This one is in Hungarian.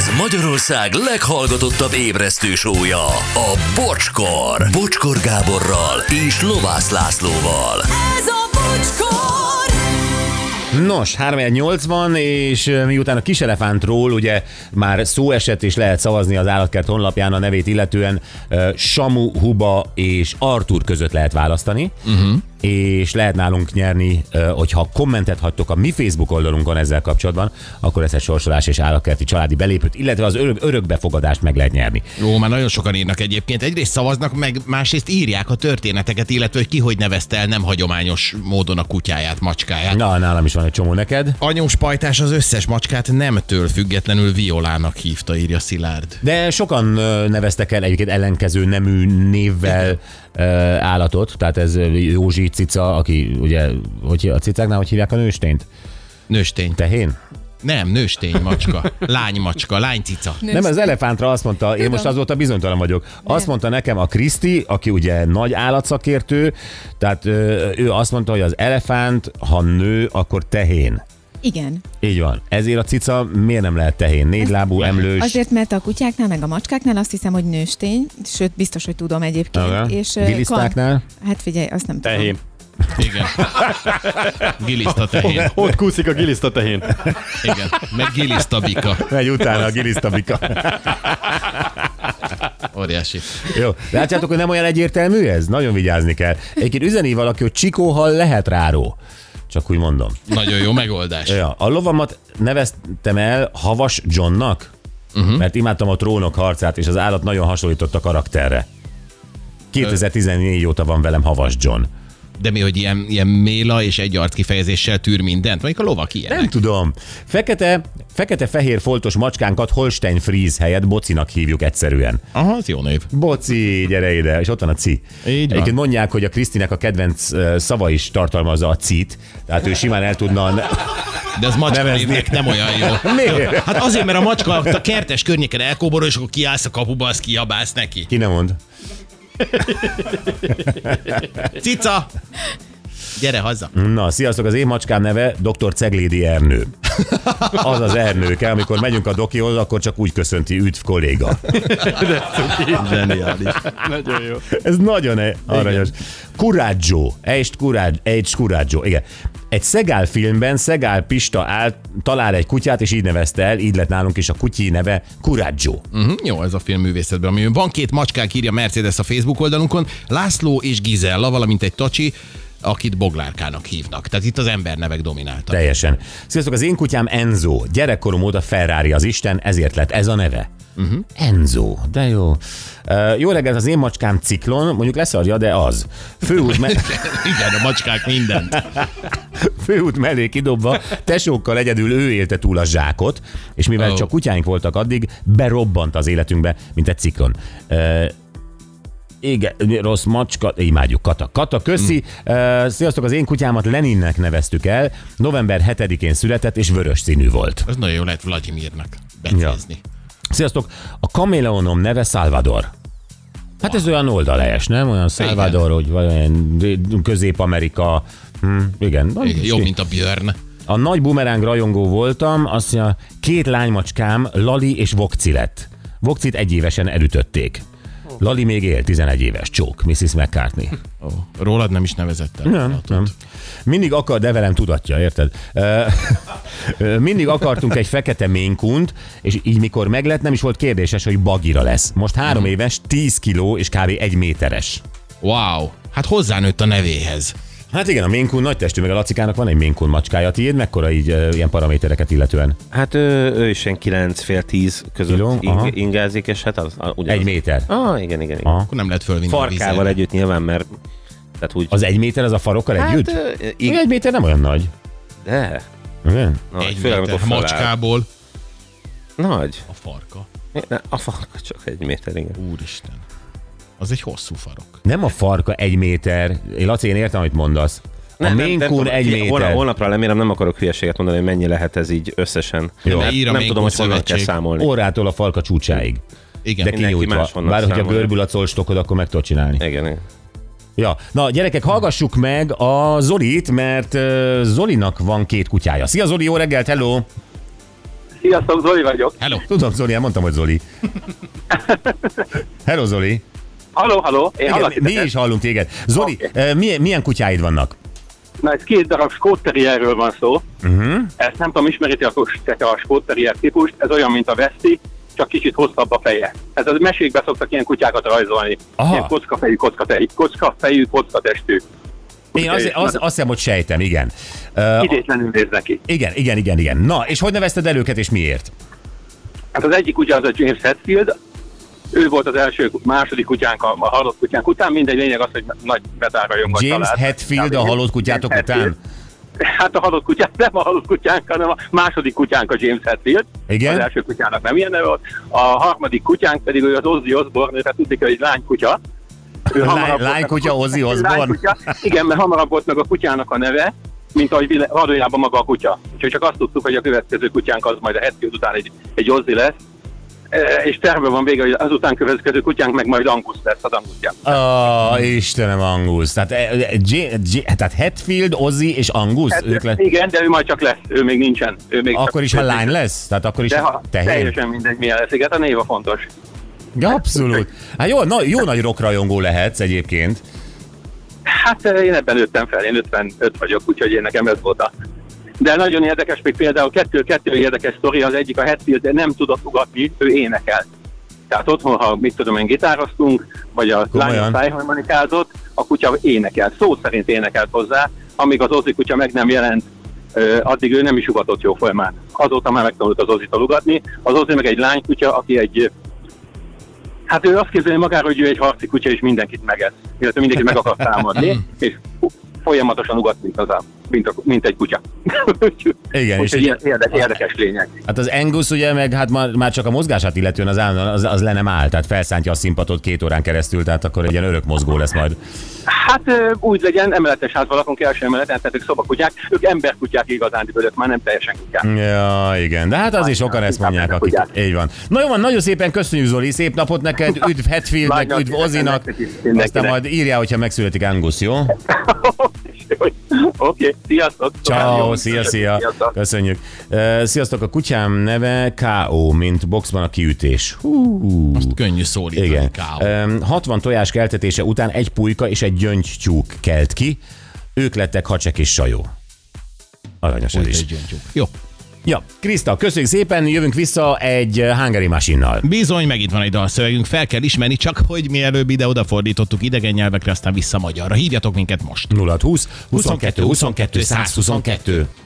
Ez Magyarország leghallgatottabb ébresztő show-ja, a Bocskor. Bocskor Gáborral és Lovász Lászlóval. Ez a Bocskor! Nos, 380, és miután a Kiselefántról ugye már szó esett, és lehet szavazni az Állatkert honlapján a nevét illetően, Samu, Huba és Artur között lehet választani, és lehet nálunk nyerni, hogyha kommentet hagytok a mi Facebook oldalunkon ezzel kapcsolatban, akkor ezt egy sorsolás és állatkerti családi belépőt, illetve az örökbefogadást meg lehet nyerni. Jó, már nagyon sokan írnak egyébként. Egyrészt szavaznak, meg másrészt írják a történeteket, illetve hogy ki hogy nevezte el nem hagyományos módon a kutyáját, macskáját. Na, nálam is van egy csomó neked. Anyós pajtás az összes macskát nemtől függetlenül Violának hívta, írja Szilárd. De sokan neveztek el egyébként ellenkező nemű névvel állatot, tehát ez Józsi cica, aki ugye, hogy a cicáknál hogy hívják a nőstényt? Nőstény. Tehén? Nem, nőstény macska. Lány macska, lány cica. Nem, az elefántra azt mondta, én most azóta bizonytalan vagyok. Azt mondta nekem a Kriszti, aki ugye nagy állatszakértő, tehát ő azt mondta, hogy az elefánt, ha nő, akkor tehén. Igen. Így van. Ezért a cica miért nem lehet tehén? Négylábú, emlős. Azért, mert a kutyáknál, meg a macskáknál azt hiszem, hogy nőstény, sőt, biztos, hogy tudom egyébként. És gilisztáknál? Hát figyelj, azt nem Tehén. tudom. Igen. Giliszta tehén. Ott kúszik a giliszta tehén. Igen. Meg giliszta bika. Megy utána a gilisztabika. Óriási. Jó, látjátok, hogy nem olyan egyértelmű ez? Nagyon vigyázni kell. Egyébként üzeni valaki, hogy csikóhal lehet ráró. Csak úgy mondom. Nagyon jó megoldás. Ja, a lovamat neveztem el Havas Johnnak, mert imádtam a Trónok harcát, és az állat nagyon hasonlított a karakterre. 2014 óta van velem Havas John. De mi, hogy ilyen méla és egy arc kifejezéssel tűr mindent? Mondjuk a lovak ilyenek. Nem tudom. Fekete-fehér foltos macskánkat Holstein Fries helyett Bocinak hívjuk egyszerűen. Aha, az jó név. Boci, gyere ide, és ott van a ci. Így van. Egyébként mondják, hogy a Krisztinek a kedvenc szava is tartalmazza a cit, tehát ő simán el tudna... De az macska névnek nem olyan jó. Miért? Hát azért, mert a macska a kertes környéken elkóborol, és akkor kiállsz a kapuba, azt kiabálsz neki. Ki nem mond? Cica! Gyere haza! Na, sziasztok, az én macskám neve Dr. Ceglédi Ernő. Az az Ernőke, amikor megyünk a dokihoz, akkor csak úgy köszönti, üdv kolléga. Zseniális. Nagyon jó. Ez nagyon aranyos. Coraggio, egy Coraggio, igen. Egy Szegál filmben Szegál Pista talál egy kutyát, és így nevezte el, így lett nálunk is a kutyi neve Coraggio. Jó, ez a filmművészetben, ami van két macskák, írja Mercedes a Facebook oldalunkon, László és Gizella, valamint egy tacsi, akit Boglárkának hívnak. Tehát itt az embernevek domináltak. Teljesen. Sziasztok, az én kutyám Enzo. Gyerekkorom óta Ferrari az Isten, ezért lett ez a neve. Enzo, de jó. Jó reggelt, az én macskám Ciklon, mondjuk leszarja, de az. Igen, a macskák mindent. Főút mellé kidobva, tesókkal egyedül ő élte túl a zsákot, és mivel csak kutyáink voltak addig, berobbant az életünkbe, mint egy ciklon. Igen, rossz macska, imádjuk, Kata, köszi. Sziasztok, az én kutyámat Leninnek neveztük el, november 7-én született, és vörös színű volt. Ez nagyon jó lehet Vladimirnak becézni. Ja. Sziasztok, a kaméleonom neve Salvador. Hát ez olyan oldalhelyes, nem? Olyan Salvador, hogy olyan Közép-Amerika. Igen. Jó, mint a Björn. A nagy bumeráng rajongó voltam, azt mondja, 2 lánymacskám, Lali és Vokci lett. Vokcit 1 évesen elütötték. Lali még él, 11 éves, csók, Mrs. McCartney. Rólad nem is nevezett el. Nem. Mindig de velem tudatja, érted? Mindig akartunk egy fekete Maine Coont, és így mikor meglett, nem is volt kérdéses, hogy bagira lesz. Most 3 éves, 10 kiló és kb. 1 méteres. Wow, hát hozzánőtt a nevéhez. Hát igen, a Maine Coon nagy testű, meg a Lacikának van egy Maine Coon macskája. Tiéd mekkora így ilyen paramétereket illetően? Hát ő is ilyen 9-fél-10 között Kiló? ingázik, és hát az ugyanaz. 1 méter. Igen. Akkor nem lehet fölvinni a Farkával vízzel. együtt nyilván, mert tehát úgy... Az 1 méter, az a farokkal együtt? 1 méter nem olyan nagy. De. Igen? Na, Egy főleg, méter amikor feláll. macskából. Nagy. A farka. A farka csak 1 méter, igen. Úristen. Az egy hosszú farok. Nem a farka 1 méter. Laci, én értem, amit mondasz. A Maine Coon 1 méter. Holnapra lemérem, nem akarok hülyeséget mondani, hogy mennyi lehet ez így összesen. Jó. Nem tudom, hogy honnan kell számolni. Órától a falka csúcsáig. Igen. De kinyújtva. Bár hogyha görbül a colstokod, akkor meg tudod csinálni. Igen. Ja, na gyerekek, hallgassuk meg a Zolit, mert Zolinak van 2 kutyája. Szia Zoli, jó reggelt, hello! Sziasztok, Zoli vagyok. Hello. Tudom, Zoli, mondtam, hogy Zoli. Hello, Zoli. Halló, én hallak Igen, mi titeket. is hallunk téged. Zoli, Okay. milyen kutyáid vannak? Na, ez 2 darab Scott Terrierről van szó. Ezt nem tudom, ismeritek a Scott Terrier típust, ez olyan, mint a Westie, csak kicsit hosszabb a feje. Ez a mesékben szoktak ilyen kutyákat rajzolni. Aha. Ilyen kockafejű, kockatestű. Én azt hiszem, hogy sejtem, igen. Idétlenül néz neki. Igen. Na, és hogy nevezted el őket, és miért? Hát az egyik kutya az a James Hetfield, ő volt az második kutyánk, a halott kutyánk után, mindegy, lényeg az, hogy nagy betárrajongott James Hetfield a halott kutyátok után? Hát a halott kutyánk, nem a halott kutyánk, hanem a második kutyánk a James Hetfield. Igen? Az első kutyának nem ilyen neve volt. A harmadik kutyánk pedig ő az Ozzy Osbourne, tehát tudni kell, hogy lánykutya. Lánykutya Ozzy Osbourne? Igen, mert hamarabb volt meg a kutyának a neve, mint ahogy valójában maga a kutya. Úgyhogy csak azt tudtuk, hogy a következő kutyánk az majd a Hetfield után egy Ozzy lesz. És terve van vége, hogy azután következő kutyánk meg majd Angus lesz, az Angusja. Istenem, Angus. Tehát Hetfield, Ozzy és Angus? Ők Igen, de ő majd csak lesz, ő még nincsen. Ő még akkor is, ha lány lesz? Tehát akkor is tehén? Teljesen mindegy, milyen lesz. Igen, a név a fontos. Ja, abszolút. Hát jó nagy rockrajongó lehetsz egyébként. Hát én ebben nőttem fel, én 55 vagyok, úgyhogy én nekem ez volt a... De nagyon érdekes, még például kettő érdekes sztori, az egyik a Hetfield, de nem tudott ugatni, ő énekelt. Tehát otthon, ha mit tudom én, gitároztunk, vagy a lányom szájharmonikázott, a kutya énekelt, szó szerint énekelt hozzá, amíg az Ozzy kutya meg nem jelent, addig ő nem is ugatott jó folyamán. Azóta már megtanult az Ozzytól ugatni. Az Ozzy meg egy lánykutya, aki egy... Hát ő azt képzeli magáról, hogy ő egy harci kutya, és mindenkit megesz. Illetve mindenkit meg akar támadni, és folyamatosan ugat, mint egy kutya. Igen, és ilyen érdekes lények. Hát az Angus ugye meg hát már csak a mozgását illetően az le nem áll, tehát felszántja a színpadot 2 órán keresztül, tehát akkor egy ilyen örök mozgó lesz majd. Hát úgy legyen, emeletes házban lakunk, első emeleten, tehát ők szobakutyák, ők emberkutyák igazán, ők már nem teljesen kutyák. Ja, igen, de hát az is sokan ezt mondják, akik így van. Na jó van, nagyon szépen köszönjük, Zoli, szép napot neked, üdv Hetfieldnek, üdv Ozzynak, aztán majd írjál, hogyha megszületik Angus, jó? Oké, sziasztok! Ciao, szia! Köszönjük. Sziasztok, a kutyám neve K.O., mint boxban a kiütés. Azt könnyű szólítani, igen. K.O. 60 tojás keltetése után egy pulyka és egy gyöngytyúk kelt ki. Ők lettek Hacsek és Sajó. Aranyos ez is. Jó. Ja, Kriszta, köszönjük szépen, jövünk vissza egy Hungary Machine-nal. Bizony, meg itt van egy dalszövegünk, fel kell ismerni, csak hogy mielőbb ide-oda fordítottuk idegen nyelvekre, aztán vissza magyarra. Hívjatok minket most. 0-20 22 22 122.